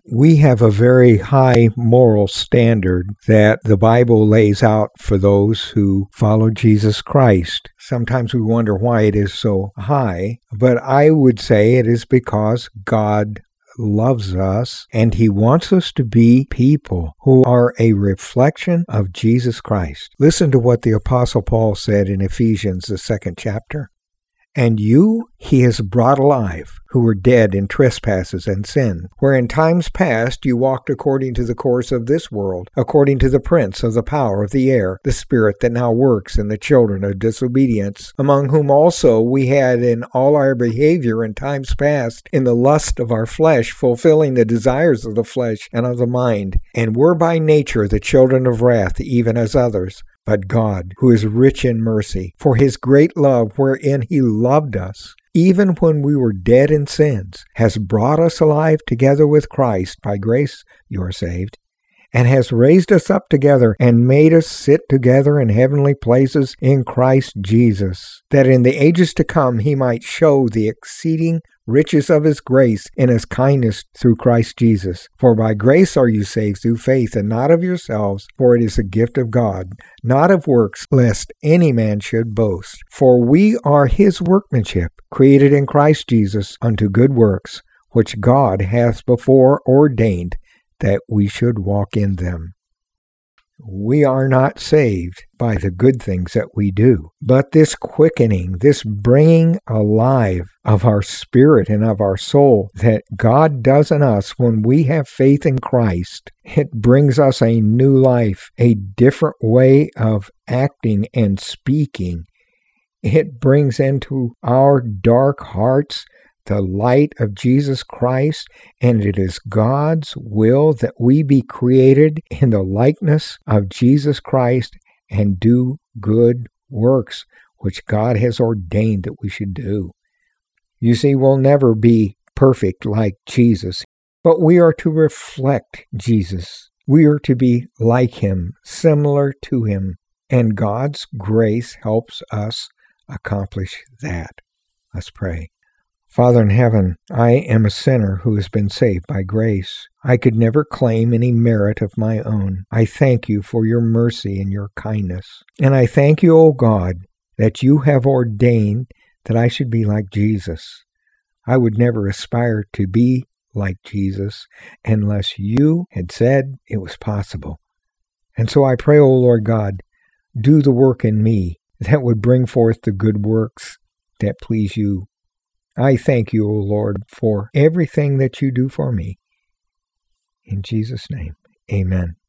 We have a very high moral standard that the Bible lays out for those who follow Jesus Christ. Sometimes we wonder why it is so high, but I would say it is because God loves us and He wants us to be people who are a reflection of Jesus Christ. Listen to what the Apostle Paul said in Ephesians, the 2nd chapter. And you he has brought alive, who were dead in trespasses and sin, where in times past you walked according to the course of this world, according to the prince of the power of the air, the spirit that now works in the children of disobedience, among whom also we had in all our behavior in times past, in the lust of our flesh, fulfilling the desires of the flesh and of the mind, and were by nature the children of wrath, even as others. But God, who is rich in mercy, for His great love wherein He loved us, even when we were dead in sins, has brought us alive together with Christ. By grace you are saved, and has raised us up together and made us sit together in heavenly places in Christ Jesus, that in the ages to come He might show the exceeding riches of His grace in His kindness through Christ Jesus. For by grace are you saved through faith, and not of yourselves, for it is a gift of God, not of works, lest any man should boast. For we are His workmanship, created in Christ Jesus unto good works, which God hath before ordained that we should walk in them. We are not saved by the good things that we do, but this quickening, this bringing alive of our spirit and of our soul that God does in us when we have faith in Christ, it brings us a new life, a different way of acting and speaking. It brings into our dark hearts the light of Jesus Christ, and it is God's will that we be created in the likeness of Jesus Christ and do good works, which God has ordained that we should do. You see, we'll never be perfect like Jesus, but we are to reflect Jesus. We are to be like Him, similar to Him, and God's grace helps us accomplish that. Let's pray. Father in heaven, I am a sinner who has been saved by grace. I could never claim any merit of my own. I thank you for your mercy and your kindness. And I thank you, O God, that you have ordained that I should be like Jesus. I would never aspire to be like Jesus unless you had said it was possible. And so I pray, O Lord God, do the work in me that would bring forth the good works that please you. I thank you, O Lord, for everything that you do for me. In Jesus' name, amen.